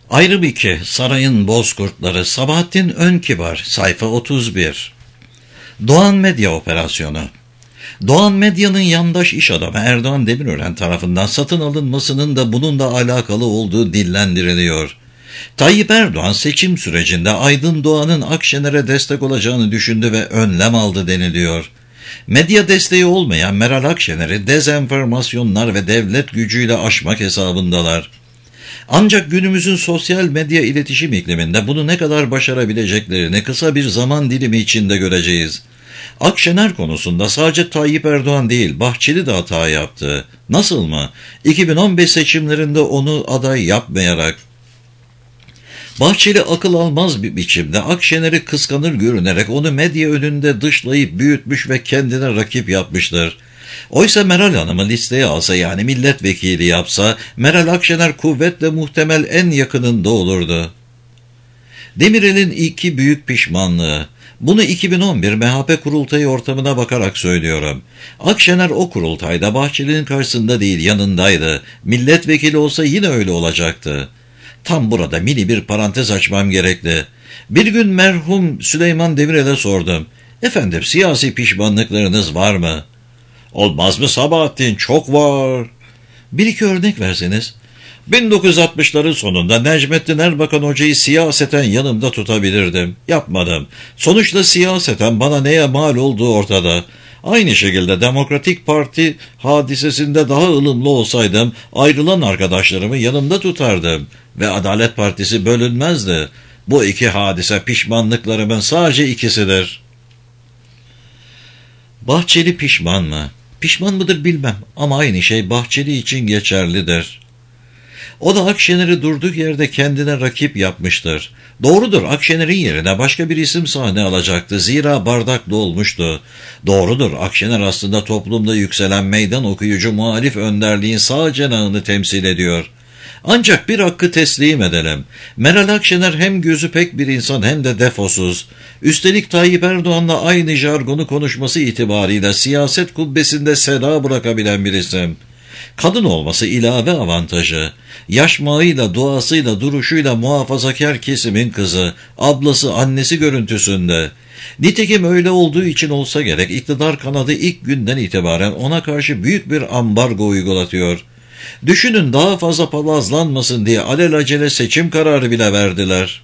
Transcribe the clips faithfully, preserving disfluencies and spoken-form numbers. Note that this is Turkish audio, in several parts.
Ayrım iki. Sarayın Bozkurtları. Sabahattin Önkibar. Sayfa otuz bir. Doğan Medya Operasyonu. Doğan Medya'nın yandaş iş adamı Erdoğan Demirören tarafından satın alınmasının da bununla alakalı olduğu dillendiriliyor. Tayyip Erdoğan seçim sürecinde Aydın Doğan'ın Akşener'e destek olacağını düşündü ve önlem aldı deniliyor. Medya desteği olmayan Meral Akşener'i dezenformasyonlar ve devlet gücüyle aşmak hesabındalar. Ancak günümüzün sosyal medya iletişim ikliminde bunu ne kadar başarabileceklerini kısa bir zaman dilimi içinde göreceğiz. Akşener konusunda sadece Tayyip Erdoğan değil, Bahçeli de hata yaptı. Nasıl mı? iki bin on beş seçimlerinde onu aday yapmayarak. Bahçeli akıl almaz bir biçimde Akşener'i kıskanır görünerek onu medya önünde dışlayıp büyütmüş ve kendine rakip yapmıştır. Oysa Meral Hanım'ı listeye alsa, yani milletvekili yapsa, Meral Akşener kuvvetle muhtemel en yakınında olurdu. Demirel'in iki büyük pişmanlığı. Bunu iki bin on bir M H P kurultayı ortamına bakarak söylüyorum. Akşener o kurultayda Bahçeli'nin karşısında değil, yanındaydı. Milletvekili olsa yine öyle olacaktı. Tam burada mini bir parantez açmam gerekli. Bir gün merhum Süleyman Demirel'e sordum. Efendim, siyasi pişmanlıklarınız var mı? Olmaz mı Sabahattin? Çok var. Bir iki örnek verseniz. bin dokuz yüz altmışların sonunda Necmettin Erbakan Hoca'yı siyaseten yanımda tutabilirdim. Yapmadım. Sonuçta siyaseten bana neye mal olduğu ortada. Aynı şekilde Demokratik Parti hadisesinde daha ılımlı olsaydım ayrılan arkadaşlarımı yanımda tutardım ve Adalet Partisi bölünmezdi. Bu iki hadise pişmanlıklarımın sadece ikisidir. Bahçeli pişman mı? Pişman mıdır bilmem ama aynı şey Bahçeli için geçerlidir. O da Akşener'i durduk yerde kendine rakip yapmıştır. Doğrudur, Akşener'in yerine başka bir isim sahne alacaktı. Zira bardak dolmuştu. Doğrudur, Akşener aslında toplumda yükselen meydan okuyucu muhalif önderliğin sağ cenahını temsil ediyor. Ancak bir hakkı teslim edelim. Meral Akşener hem gözü pek bir insan hem de defosuz. Üstelik Tayyip Erdoğan'la aynı jargonu konuşması itibarıyla siyaset kubbesinde seda bırakabilen bir isim. Kadın olması ilave avantajı. Yaşmağıyla, duasıyla, duruşuyla muhafazakar kesimin kızı, ablası, annesi görüntüsünde. Nitekim öyle olduğu için olsa gerek iktidar kanadı ilk günden itibaren ona karşı büyük bir ambargo uygulatıyor. Düşünün, daha fazla palazlanmasın diye alelacele seçim kararı bile verdiler.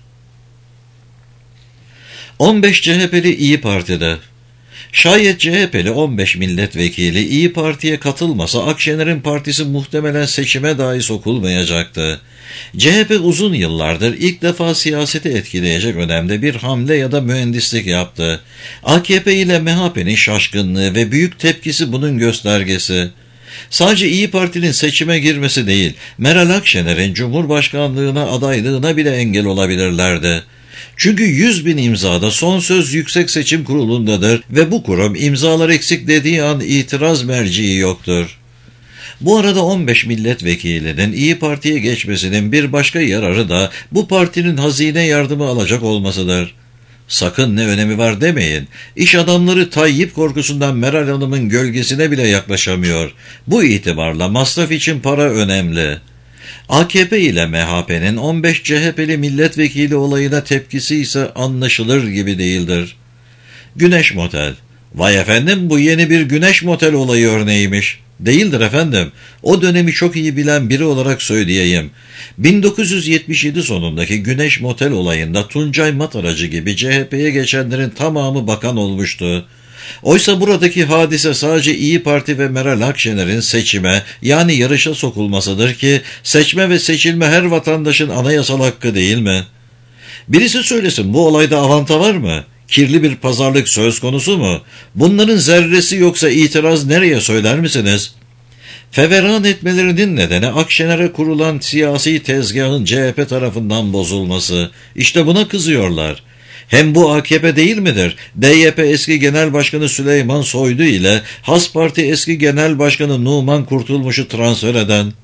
on beş C H P'li İyi Parti'de. Şayet C H P'li on beş milletvekili İyi Parti'ye katılmasa Akşener'in partisi muhtemelen seçime dahi sokulmayacaktı. C H P uzun yıllardır ilk defa siyaseti etkileyecek önemli bir hamle ya da mühendislik yaptı. A K P ile M H P'nin şaşkınlığı ve büyük tepkisi bunun göstergesi. Sadece İyi Parti'nin seçime girmesi değil, Meral Akşener'in Cumhurbaşkanlığına adaylığına bile engel olabilirlerdi. Çünkü yüz bin imzada son söz Yüksek Seçim Kurulu'ndadır ve bu kurum imzalar eksik dediği an itiraz merciği yoktur. Bu arada on beş milletvekilinin İyi Parti'ye geçmesinin bir başka yararı da bu partinin hazine yardımı alacak olmasıdır. Sakın ne önemi var demeyin. İş adamları Tayyip korkusundan Meral Hanım'ın gölgesine bile yaklaşamıyor. Bu itibarla masraf için para önemli. A K P ile M H P'nin on beş C H P'li milletvekili olayına tepkisi ise anlaşılır gibi değildir. Güneş Motel. Vay efendim, bu yeni bir Güneş Motel olayı örneğiymiş. Değildir efendim. O dönemi çok iyi bilen biri olarak söyleyeyim. bin dokuz yüz yetmiş yedi sonundaki Güneş Motel olayında Tuncay Mataracı gibi C H P'ye geçenlerin tamamı bakan olmuştu. Oysa buradaki hadise sadece İyi Parti ve Meral Akşener'in seçime, yani yarışa sokulmasıdır ki seçme ve seçilme her vatandaşın anayasal hakkı değil mi? Birisi söylesin, bu olayda avanta var mı? Kirli bir pazarlık söz konusu mu? Bunların zerresi yoksa itiraz nereye, söyler misiniz? Feveran etmelerinin nedeni Akşener'e kurulan siyasi tezgahın C H P tarafından bozulması. İşte buna kızıyorlar. Hem bu A K P değil midir? D Y P eski genel başkanı Süleyman Soylu ile Has Parti eski genel başkanı Numan Kurtulmuş'u transfer eden.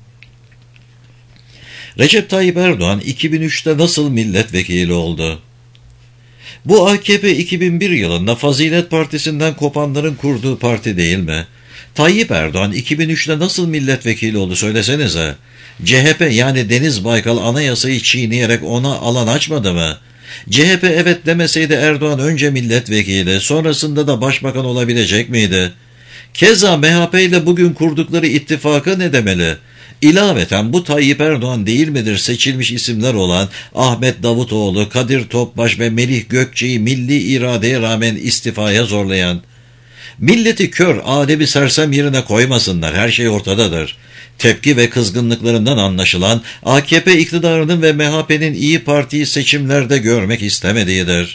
Recep Tayyip Erdoğan iki bin üçte nasıl milletvekili oldu? Bu A K P iki bin bir yılında Fazilet Partisi'nden kopanların kurduğu parti değil mi? Tayyip Erdoğan iki bin üçte nasıl milletvekili oldu söylesenize. C H P yani Deniz Baykal anayasayı çiğneyerek ona alan açmadı mı? C H P evet demeseydi Erdoğan önce milletvekili, sonrasında da başbakan olabilecek miydi? Keza M H P ile bugün kurdukları ittifaka ne demeli? İlaveten bu Tayyip Erdoğan değil midir seçilmiş isimler olan Ahmet Davutoğlu, Kadir Topbaş ve Melih Gökçe'yi milli iradeye rağmen istifaya zorlayan? Milleti kör, alemi sersem yerine koymasınlar, her şey ortadadır. Tepki ve kızgınlıklarından anlaşılan A K P iktidarının ve M H P'nin İyi Parti'yi seçimlerde görmek istemediğidir.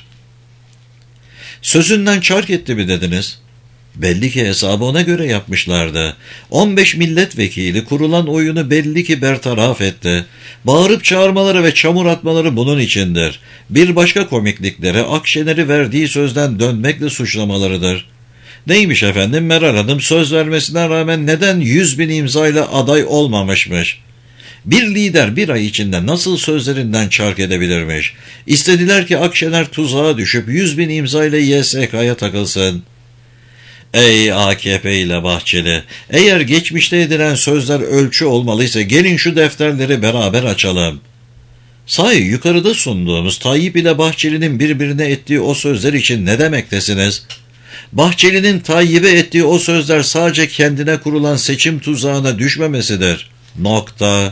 Sözünden çark etti mi dediniz? Belli ki hesabı ona göre yapmışlardı. on beş milletvekili kurulan oyunu belli ki bertaraf etti. Bağırıp çağırmaları ve çamur atmaları bunun içindir. Bir başka komiklikleri Akşener'i verdiği sözden dönmekle suçlamalarıdır. Neymiş efendim, Meral Hanım söz vermesine rağmen neden yüz bin imzayla aday olmamışmış? Bir lider bir ay içinde nasıl sözlerinden çark edebilirmiş? İstediler ki Akşener tuzağa düşüp yüz bin imzayla Y S K'ya takılsın. Ey A K P ile Bahçeli, eğer geçmişte edilen sözler ölçü olmalıysa gelin şu defterleri beraber açalım. Sahi yukarıda sunduğumuz Tayyip ile Bahçeli'nin birbirine ettiği o sözler için ne demektesiniz? Bahçeli'nin Tayyip'e ettiği o sözler sadece kendine kurulan seçim tuzağına düşmemesidir. Nokta.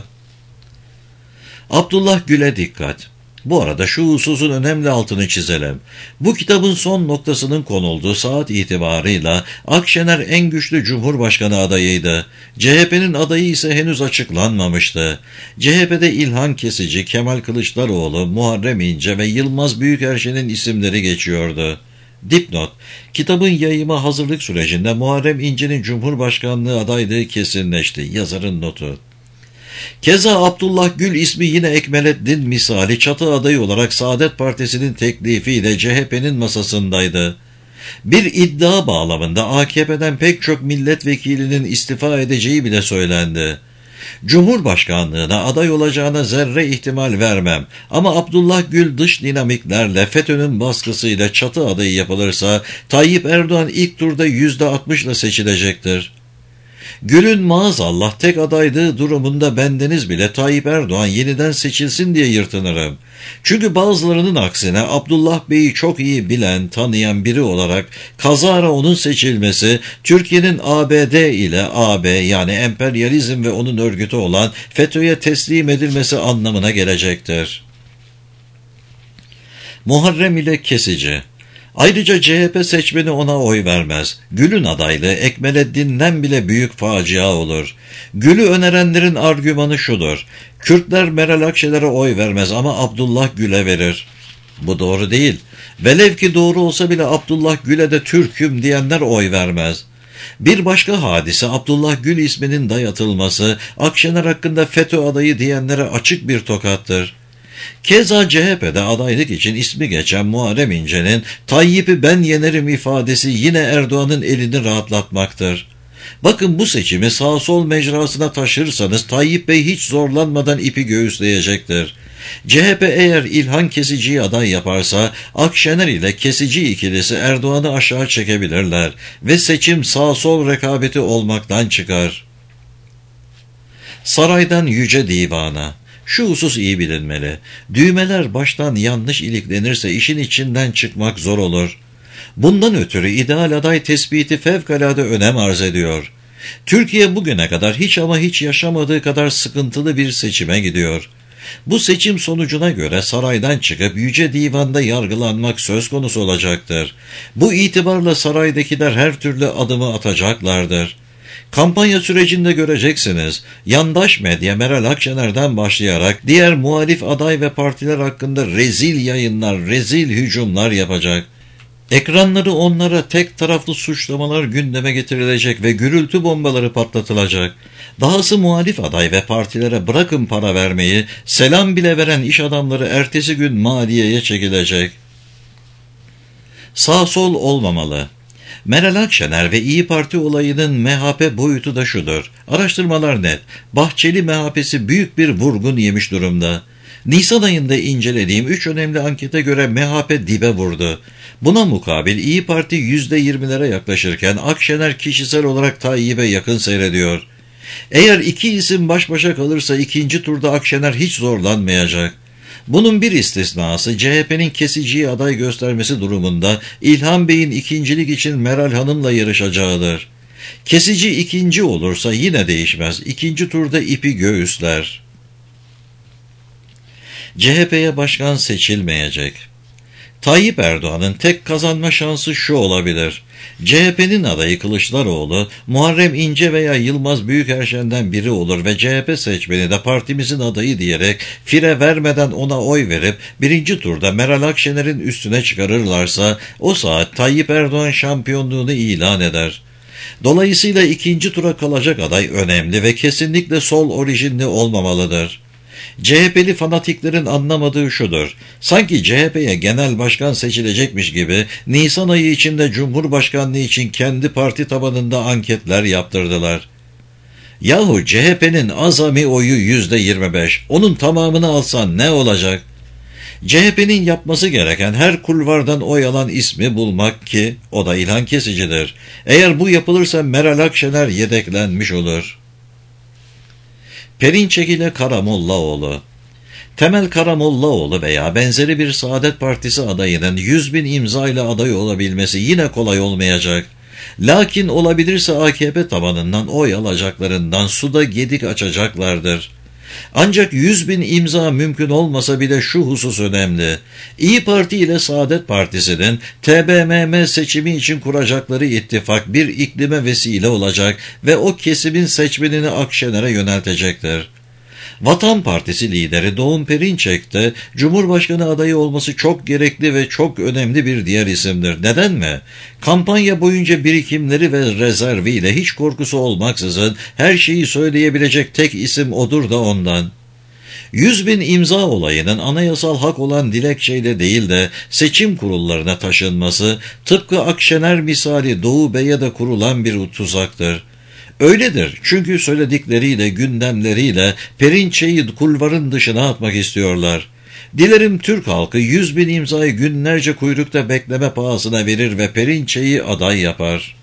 Abdullah Gül'e dikkat. Bu arada şu hususun önemli altını çizelim. Bu kitabın son noktasının konulduğu saat itibarıyla Akşener en güçlü Cumhurbaşkanı adayıydı. C H P'nin adayı ise henüz açıklanmamıştı. C H P'de İlhan Kesici, Kemal Kılıçdaroğlu, Muharrem İnce ve Yılmaz Büyükerşen'in isimleri geçiyordu. Dipnot, kitabın yayımı hazırlık sürecinde Muharrem İnce'nin Cumhurbaşkanlığı adaylığı kesinleşti. Yazarın notu. Keza Abdullah Gül ismi yine Ekmelettin misali çatı adayı olarak Saadet Partisi'nin teklifiyle C H P'nin masasındaydı. Bir iddia bağlamında A K P'den pek çok milletvekilinin istifa edeceği bile söylendi. Cumhurbaşkanlığına aday olacağına zerre ihtimal vermem ama Abdullah Gül dış dinamiklerle FETÖ'nün baskısıyla çatı adayı yapılırsa Tayyip Erdoğan ilk turda yüzde altmışla seçilecektir. Gül'ün maazallah tek adaylığı durumunda bendeniz bile Tayyip Erdoğan yeniden seçilsin diye yırtınırım. Çünkü bazılarının aksine Abdullah Bey'i çok iyi bilen, tanıyan biri olarak kazara onun seçilmesi, Türkiye'nin A B D ile A B yani emperyalizm ve onun örgütü olan FETÖ'ye teslim edilmesi anlamına gelecektir. Muharrem ile Kesici. Ayrıca C H P seçmeni ona oy vermez. Gül'ün adaylığı Ekmelettin'den bile büyük facia olur. Gül'ü önerenlerin argümanı şudur: Kürtler Meral Akşener'e oy vermez ama Abdullah Gül'e verir. Bu doğru değil. Velev ki doğru olsa bile Abdullah Gül'e de Türk'üm diyenler oy vermez. Bir başka hadise Abdullah Gül isminin dayatılması, Akşener hakkında FETÖ adayı diyenlere açık bir tokattır. Keza C H P'de adaylık için ismi geçen Muharrem İnce'nin Tayyip'i ben yenerim ifadesi yine Erdoğan'ın elini rahatlatmaktır. Bakın bu seçimi sağ sol mecrasına taşırsanız Tayyip Bey hiç zorlanmadan ipi göğüsleyecektir. C H P eğer İlhan Kesici'yi aday yaparsa Akşener ile Kesici ikilisi Erdoğan'ı aşağı çekebilirler ve seçim sağ sol rekabeti olmaktan çıkar. Saraydan Yüce Divan'a. Şu husus iyi bilinmeli. Düğmeler baştan yanlış iliklenirse işin içinden çıkmak zor olur. Bundan ötürü ideal aday tespiti fevkalade önem arz ediyor. Türkiye bugüne kadar hiç ama hiç yaşamadığı kadar sıkıntılı bir seçime gidiyor. Bu seçim sonucuna göre saraydan çıkıp Yüce Divan'da yargılanmak söz konusu olacaktır. Bu itibarla saraydakiler her türlü adımı atacaklardır. Kampanya sürecinde göreceksiniz, yandaş medya Meral Akşener'den başlayarak diğer muhalif aday ve partiler hakkında rezil yayınlar, rezil hücumlar yapacak. Ekranları onlara tek taraflı suçlamalar gündeme getirilecek ve gürültü bombaları patlatılacak. Dahası muhalif aday ve partilere bırakın para vermeyi, selam bile veren iş adamları ertesi gün maliyeye çekilecek. Sağ sol olmamalı. Meral Akşener ve İyi Parti olayının M H P boyutu da şudur. Araştırmalar net. Bahçeli M H P'si büyük bir vurgun yemiş durumda. Nisan ayında incelediğim üç önemli ankete göre M H P dibe vurdu. Buna mukabil İyi Parti yüzde yirmilere yaklaşırken Akşener kişisel olarak Tayyip'e yakın seyrediyor. Eğer iki isim baş başa kalırsa ikinci turda Akşener hiç zorlanmayacak. Bunun bir istisnası C H P'nin kesiciyi aday göstermesi durumunda İlhan Bey'in ikincilik için Meral Hanım'la yarışacağıdır. Kesici ikinci olursa yine değişmez. İkinci turda ipi göğüsler. C H P'ye başkan seçilmeyecek. Tayyip Erdoğan'ın tek kazanma şansı şu olabilir. C H P'nin adayı Kılıçdaroğlu, Muharrem İnce veya Yılmaz Büyükerşen'den biri olur ve C H P seçmeni de partimizin adayı diyerek fire vermeden ona oy verip birinci turda Meral Akşener'in üstüne çıkarırlarsa o saat Tayyip Erdoğan şampiyonluğunu ilan eder. Dolayısıyla ikinci tura kalacak aday önemli ve kesinlikle sol orijinli olmamalıdır. C H P'li fanatiklerin anlamadığı şudur. Sanki C H P'ye genel başkan seçilecekmiş gibi Nisan ayı içinde Cumhurbaşkanlığı için kendi parti tabanında anketler yaptırdılar. Yahu C H P'nin azami oyu yüzde yirmi beş. Onun tamamını alsan ne olacak? C H P'nin yapması gereken her kulvardan oy alan ismi bulmak ki o da İlhan Kesici'dir. Eğer bu yapılırsa Meral Akşener yedeklenmiş olur. Perinçek ile Karamollaoğlu. Temel Karamollaoğlu veya benzeri bir Saadet Partisi adayının yüz bin imza ile aday olabilmesi yine kolay olmayacak. Lakin olabilirse A K P tabanından oy alacaklarından suda gedik açacaklardır. Ancak yüz bin imza mümkün olmasa bile şu husus önemli. İyi Parti ile Saadet Partisi'nin T B M M seçimi için kuracakları ittifak bir iklime vesile olacak ve o kesimin seçmenini Akşener'e yöneltecektir. Vatan Partisi lideri Doğum Perinçek de Cumhurbaşkanı adayı olması çok gerekli ve çok önemli bir diğer isimdir. Neden mi? Kampanya boyunca birikimleri ve rezerviyle hiç korkusu olmaksızın her şeyi söyleyebilecek tek isim odur da ondan. yüz bin imza olayının anayasal hak olan dilekçeyle değil de seçim kurullarına taşınması tıpkı Akşener misali Doğu Bey'e de kurulan bir tuzaktır. Öyledir çünkü söyledikleriyle, gündemleriyle Perinçek'i kulvarın dışına atmak istiyorlar. Dilerim Türk halkı yüz bin imzayı günlerce kuyrukta bekleme pahasına verir ve Perinçek'i aday yapar.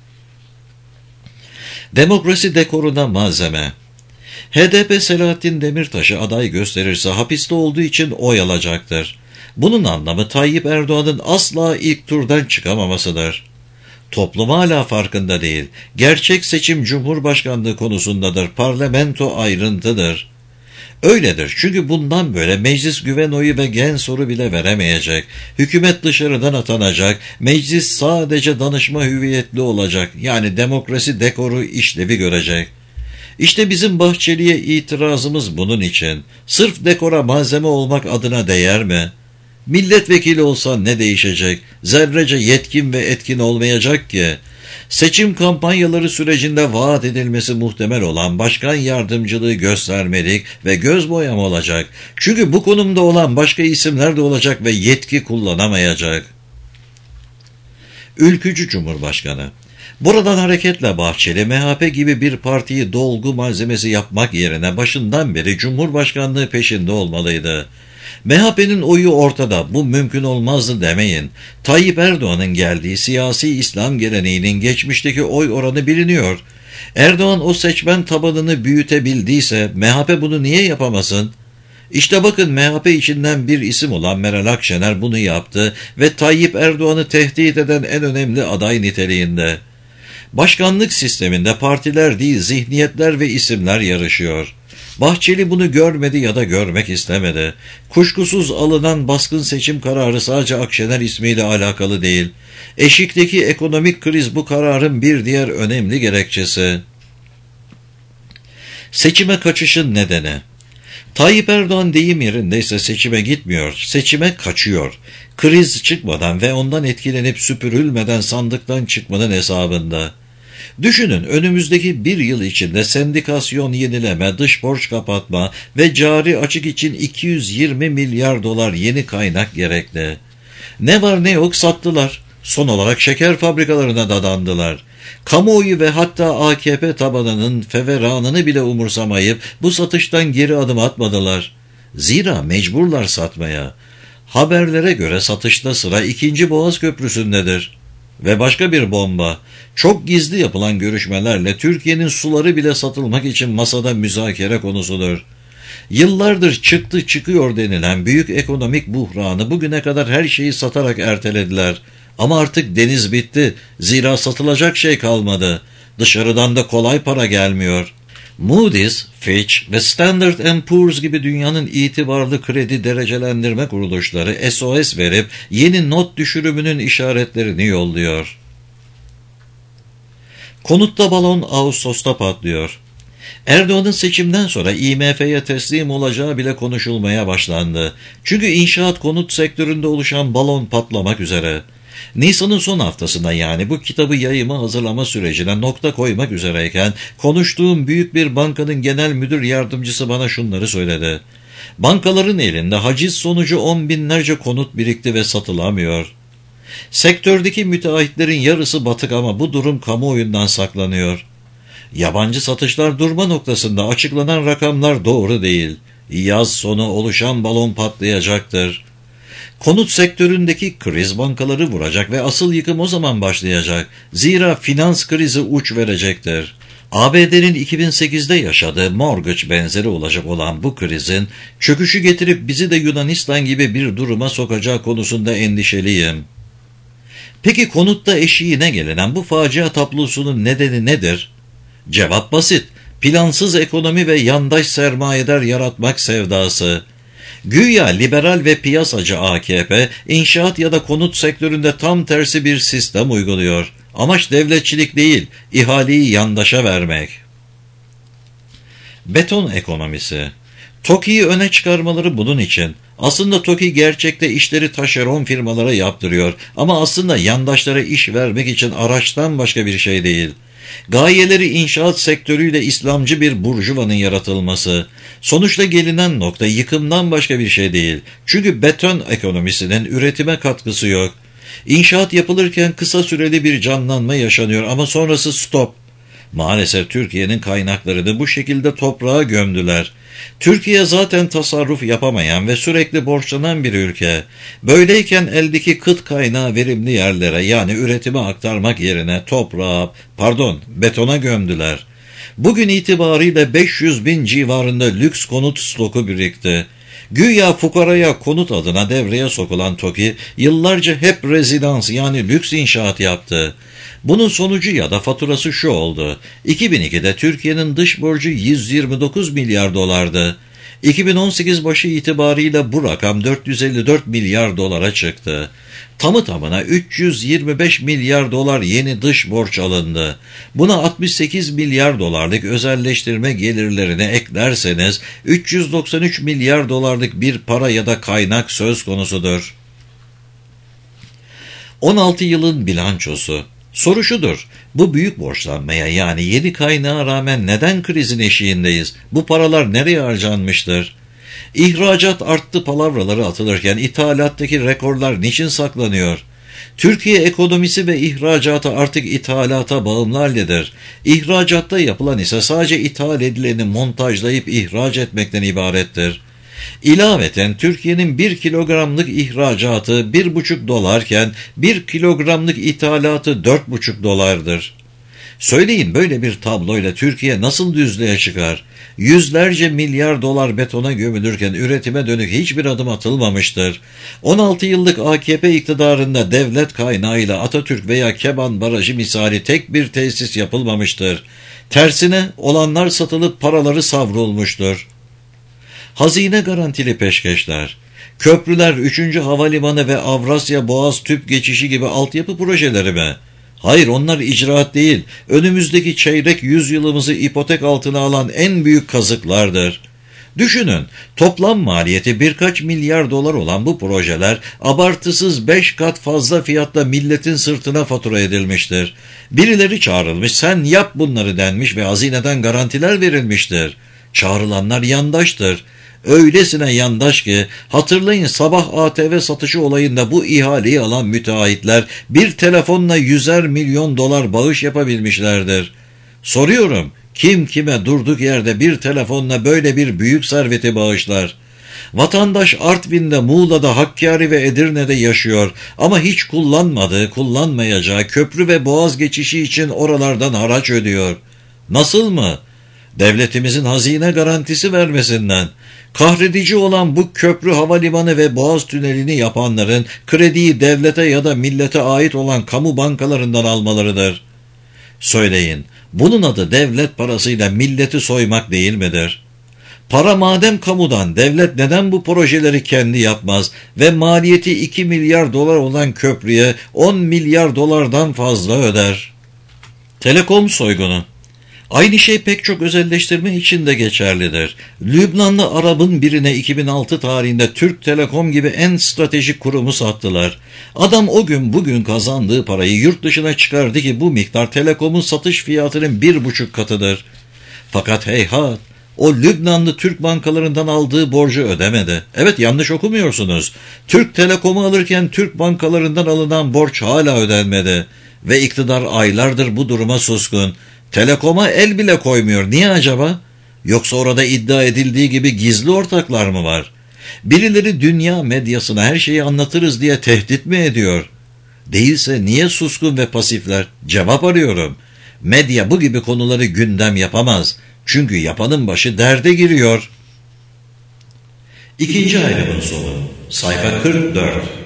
Demokrasi dekoruna malzeme. H D P Selahattin Demirtaş'ı aday gösterirse hapiste olduğu için oy alacaktır. Bunun anlamı Tayyip Erdoğan'ın asla ilk turdan çıkamamasıdır. Toplum hala farkında değil. Gerçek seçim Cumhurbaşkanlığı konusundadır. Parlamento ayrıntıdır. Öyledir çünkü bundan böyle meclis güven oyu ve gen soru bile veremeyecek. Hükümet dışarıdan atanacak. Meclis sadece danışma hüviyetli olacak. Yani demokrasi dekoru işlevi görecek. İşte bizim Bahçeli'ye itirazımız bunun için. Sırf dekora malzeme olmak adına değer mi? Milletvekili olsa ne değişecek? Zerrece yetkin ve etkin olmayacak ki. Seçim kampanyaları sürecinde vaat edilmesi muhtemel olan başkan yardımcılığı göstermelik ve göz boyama olacak. Çünkü bu konumda olan başka isimler de olacak ve yetki kullanamayacak. Ülkücü Cumhurbaşkanı. Buradan hareketle Bahçeli, M H P gibi bir partiyi dolgu malzemesi yapmak yerine başından beri Cumhurbaşkanlığı peşinde olmalıydı. M H P'nin oyu ortada, bu mümkün olmazdı demeyin. Tayyip Erdoğan'ın geldiği siyasi İslam geleneğinin geçmişteki oy oranı biliniyor. Erdoğan o seçmen tabanını büyütebildiyse M H P bunu niye yapamasın? İşte bakın M H P içinden bir isim olan Meral Akşener bunu yaptı ve Tayyip Erdoğan'ı tehdit eden en önemli aday niteliğinde. Başkanlık sisteminde partiler değil zihniyetler ve isimler yarışıyor. Bahçeli bunu görmedi ya da görmek istemedi. Kuşkusuz alınan baskın seçim kararı sadece Akşener ismiyle alakalı değil. Eşikteki ekonomik kriz bu kararın bir diğer önemli gerekçesi. Seçime kaçışın nedeni. Tayyip Erdoğan deyim yerindeyse seçime gitmiyor, seçime kaçıyor. Kriz çıkmadan ve ondan etkilenip süpürülmeden sandıktan çıkmanın hesabında. Düşünün önümüzdeki bir yıl içinde sendikasyon yenileme, dış borç kapatma ve cari açık için iki yüz yirmi milyar dolar yeni kaynak gerekli. Ne var ne yok sattılar. Son olarak şeker fabrikalarına dadandılar. Kamuoyu ve hatta A K P tabanının feveranını bile umursamayıp bu satıştan geri adım atmadılar. Zira mecburlar satmaya. Haberlere göre satışta sıra ikinci Boğaz Köprüsü'ndedir. Ve başka bir bomba, çok gizli yapılan görüşmelerle Türkiye'nin suları bile satılmak için masada müzakere konusudur. Yıllardır çıktı çıkıyor denilen büyük ekonomik buhranı bugüne kadar her şeyi satarak ertelediler. Ama artık deniz bitti, zira satılacak şey kalmadı. Dışarıdan da kolay para gelmiyor. Moody's, Fitch ve Standard and Poor's gibi dünyanın itibarlı kredi derecelendirme kuruluşları S O S verip yeni not düşürümünün işaretlerini yolluyor. Konutta balon Ağustos'ta patlıyor. Erdoğan'ın seçimden sonra I M F'ye teslim olacağı bile konuşulmaya başlandı. Çünkü inşaat konut sektöründe oluşan balon patlamak üzere. Nisan'ın son haftasında, yani bu kitabı yayıma hazırlama sürecine nokta koymak üzereyken konuştuğum büyük bir bankanın genel müdür yardımcısı bana şunları söyledi. Bankaların elinde haciz sonucu on binlerce konut birikti ve satılamıyor. Sektördeki müteahhitlerin yarısı batık ama bu durum kamuoyundan saklanıyor. Yabancı satışlar durma noktasında, açıklanan rakamlar doğru değil. Yaz sonu oluşan balon patlayacaktır. Konut sektöründeki kriz bankaları vuracak ve asıl yıkım o zaman başlayacak. Zira finans krizi uç verecektir. A B D'nin iki bin sekizde yaşadığı mortgage benzeri olacak olan bu krizin çöküşü getirip bizi de Yunanistan gibi bir duruma sokacağı konusunda endişeliyim. Peki konutta eşiğine gelinen bu facia tablosunun nedeni nedir? Cevap basit. Plansız ekonomi ve yandaş sermayedar yaratmak sevdası. Güya liberal ve piyasacı A K P, inşaat ya da konut sektöründe tam tersi bir sistem uyguluyor. Amaç devletçilik değil, ihaleyi yandaşa vermek. Beton ekonomisi. TOKİ'yi öne çıkarmaları bunun için. Aslında TOKİ gerçekte işleri taşeron firmalara yaptırıyor ama aslında yandaşlara iş vermek için araçtan başka bir şey değil. Gayeleri inşaat sektörüyle İslamcı bir burjuvanın yaratılması. Sonuçta gelinen nokta yıkımdan başka bir şey değil. Çünkü beton ekonomisinin üretime katkısı yok. İnşaat yapılırken kısa süreli bir canlanma yaşanıyor ama sonrası stop. Maalesef Türkiye'nin kaynaklarını bu şekilde toprağa gömdüler. Türkiye zaten tasarruf yapamayan ve sürekli borçlanan bir ülke. Böyleyken eldeki kıt kaynağı verimli yerlere, yani üretime aktarmak yerine toprağa, pardon betona gömdüler. Bugün itibariyle beş yüz bin civarında lüks konut stoku birikti. Güya fukaraya konut adına devreye sokulan TOKİ yıllarca hep rezidans, yani lüks inşaat yaptı. Bunun sonucu ya da faturası şu oldu. iki bin ikide Türkiye'nin dış borcu yüz yirmi dokuz milyar dolardı. iki bin on sekiz başı itibariyle bu rakam dört yüz elli dört milyar dolara çıktı. Tamı tamına üç yüz yirmi beş milyar dolar yeni dış borç alındı. Buna altmış sekiz milyar dolarlık özelleştirme gelirlerine eklerseniz üç yüz doksan üç milyar dolarlık bir para ya da kaynak söz konusudur. on altı yılın bilançosu. Soru şudur, bu büyük borçlanmaya, yani yeni kaynağa rağmen neden krizin eşiğindeyiz? Bu paralar nereye harcanmıştır? İhracat arttı palavraları atılırken ithalattaki rekorlar niçin saklanıyor? Türkiye ekonomisi ve ihracatı artık ithalata bağımlı haldedir. İhracatta yapılan ise sadece ithal edileni montajlayıp ihraç etmekten ibarettir. İlaveten Türkiye'nin bir kilogramlık ihracatı bir buçuk dolarken bir kilogramlık ithalatı dört buçuk dolardır. Söyleyin, böyle bir tabloyla Türkiye nasıl düzlüğe çıkar? Yüzlerce milyar dolar betona gömülürken üretime dönük hiçbir adım atılmamıştır. on altı yıllık A K P iktidarında devlet kaynağıyla Atatürk veya Keban Barajı misali tek bir tesis yapılmamıştır. Tersine olanlar satılıp paraları savrulmuştur. Hazine garantili peşkeşler, köprüler, üçüncü havalimanı ve Avrasya Boğaz tüp geçişi gibi altyapı projeleri mi? Hayır, onlar icraat değil, önümüzdeki çeyrek yüzyılımızı ipotek altına alan en büyük kazıklardır. Düşünün, toplam maliyeti birkaç milyar dolar olan bu projeler abartısız beş kat fazla fiyatla milletin sırtına fatura edilmiştir. Birileri çağrılmış, sen yap bunları denmiş ve hazineden garantiler verilmiştir. Çağrılanlar yandaştır. Öylesine yandaş ki, hatırlayın, sabah A T V satışı olayında bu ihaleyi alan müteahhitler bir telefonla yüzer milyon dolar bağış yapabilmişlerdir. Soruyorum, kim kime durduk yerde bir telefonla böyle bir büyük serveti bağışlar? Vatandaş Artvin'de, Muğla'da, Hakkari ve Edirne'de yaşıyor ama hiç kullanmadığı, kullanmayacağı köprü ve boğaz geçişi için oralardan haraç ödüyor. Nasıl mı? Devletimizin hazine garantisi vermesinden. Kahredici olan bu köprü, havalimanı ve boğaz tünelini yapanların krediyi devlete ya da millete ait olan kamu bankalarından almalarıdır. Söyleyin, bunun adı devlet parasıyla milleti soymak değil midir? Para madem kamudan, devlet neden bu projeleri kendi yapmaz ve maliyeti iki milyar dolar olan köprüye on milyar dolardan fazla öder? Telekom soygunu. Aynı şey pek çok özelleştirme için de geçerlidir. Lübnanlı Arap'ın birine iki bin altı tarihinde Türk Telekom gibi en stratejik kurumu sattılar. Adam o gün bugün kazandığı parayı yurt dışına çıkardı ki bu miktar Telekom'un satış fiyatının bir buçuk katıdır. Fakat heyhat, o Lübnanlı Türk bankalarından aldığı borcu ödemedi. Evet, yanlış okumuyorsunuz. Türk Telekom'u alırken Türk bankalarından alınan borç hala ödenmedi. Ve iktidar aylardır bu duruma suskun. Telekom'a el bile koymuyor. Niye acaba? Yoksa orada iddia edildiği gibi gizli ortaklar mı var? Birileri dünya medyasına her şeyi anlatırız diye tehdit mi ediyor? Değilse niye suskun ve pasifler? Cevap arıyorum. Medya bu gibi konuları gündem yapamaz. Çünkü yapanın başı derde giriyor. İkinci ayrımın sonu. Sayfa kırk dört.